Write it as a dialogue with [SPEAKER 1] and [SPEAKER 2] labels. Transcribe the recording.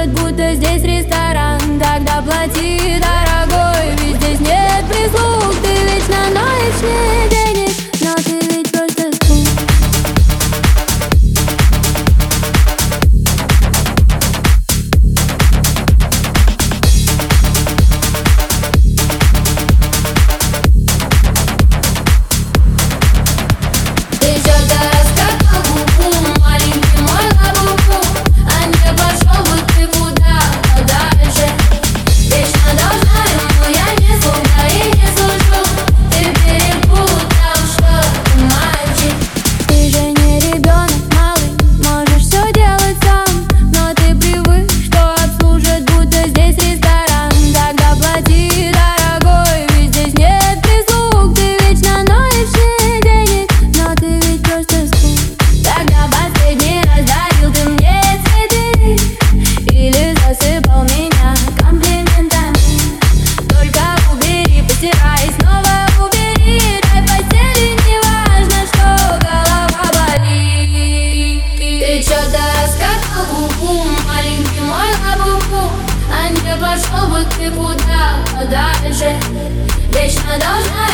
[SPEAKER 1] обслужат, будто здесь ресторан. Тогда плати, дорогой, ведь здесь нет прислуг. Ты вечно ноешь, не денег, но ты ведь просто скуп. Ты что-то раскатал губу, маленький мой лабубу, а не пошел бы ты куда подальше. Вечно должна ему, я не слуга и не служу. Ты перепутал, что ты мальчик. Ты же не ребенок малый, можешь все делать сам, но ты привык, что обслужат, будто здесь ресторан. Тогда плати, дорогой, ведь здесь нет прислуг. Ты вечно ноешь, не денег, но ты ведь просто скуп. Когда последний раз дарил ты мне цветы или засыпал меня комплиментами? Только убери, постирай, снова убери. Дай постели, не важно, что голова болит. Ты что-то раскатал губу, маленький мой лабубу, а не пошел бы ты куда подальше. Вечно должна